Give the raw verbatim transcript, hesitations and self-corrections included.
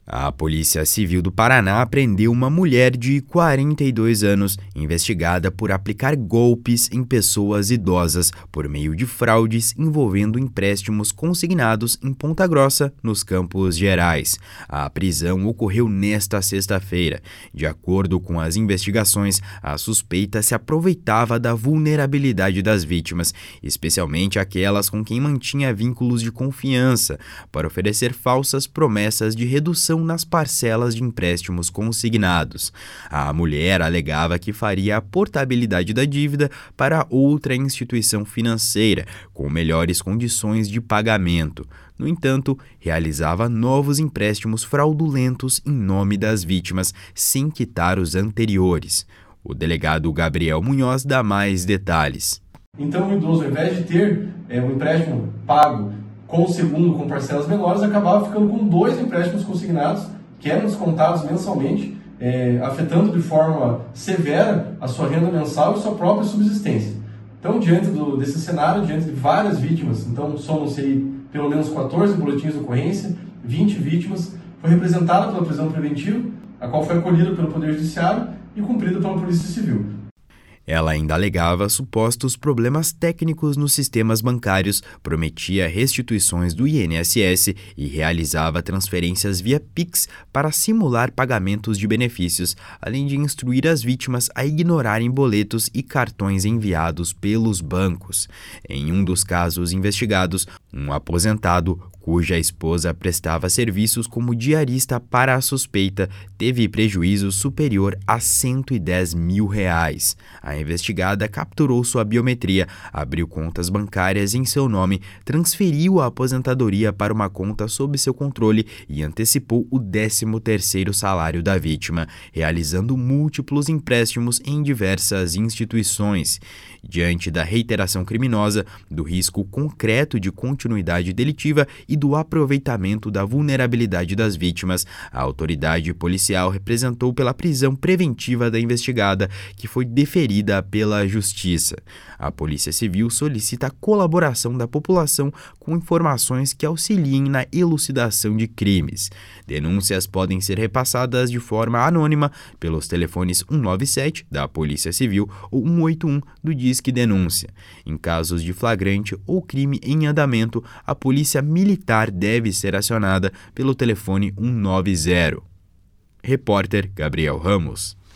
A Polícia Civil do Paraná prendeu uma mulher de quarenta e dois anos, investigada por aplicar golpes em pessoas idosas por meio de fraudes envolvendo empréstimos consignados em Ponta Grossa, nos Campos Gerais. A prisão ocorreu nesta sexta-feira. De acordo com as investigações, a suspeita se aproveitava da vulnerabilidade das vítimas, especialmente aquelas com quem mantinha vínculos de confiança, para oferecer falsas promessas de redução nas parcelas de empréstimos consignados. A mulher alegava que faria a portabilidade da dívida para outra instituição financeira, com melhores condições de pagamento. No entanto, realizava novos empréstimos fraudulentos em nome das vítimas, sem quitar os anteriores. O delegado Gabriel Munhoz dá mais detalhes. Então, o idoso, ao invés de ter é, um empréstimo pago com o segundo com parcelas menores, acabava ficando com dois empréstimos consignados que eram descontados mensalmente, é, afetando de forma severa a sua renda mensal e sua própria subsistência. Então, diante do, desse cenário, diante de várias vítimas, então somam-se aí pelo menos quatorze boletins de ocorrência, vinte vítimas, foi representada pela prisão preventiva, a qual foi acolhida pelo Poder Judiciário e cumprida pela Polícia Civil. Ela ainda alegava supostos problemas técnicos nos sistemas bancários, prometia restituições do I N S S e realizava transferências via Pix para simular pagamentos de benefícios, além de instruir as vítimas a ignorarem boletos e cartões enviados pelos bancos. Em um dos casos investigados, um aposentado, cuja esposa prestava serviços como diarista para a suspeita, teve prejuízo superior a cento e dez mil reais. A investigada capturou sua biometria, abriu contas bancárias em seu nome, transferiu a aposentadoria para uma conta sob seu controle e antecipou o décimo terceiro salário da vítima, realizando múltiplos empréstimos em diversas instituições. Diante da reiteração criminosa, do risco concreto de continuidade delitiva e do aproveitamento da vulnerabilidade das vítimas, a autoridade policial representou pela prisão preventiva da investigada, que foi deferida pela Justiça. A Polícia Civil solicita a colaboração da população com informações que auxiliem na elucidação de crimes. Denúncias podem ser repassadas de forma anônima pelos telefones cento e noventa e sete da Polícia Civil ou cento e oitenta e um do Disque Denúncia. Em casos de flagrante ou crime em andamento, a Polícia Militar deve ser acionada pelo telefone cento e noventa. Repórter Gabriel Ramos.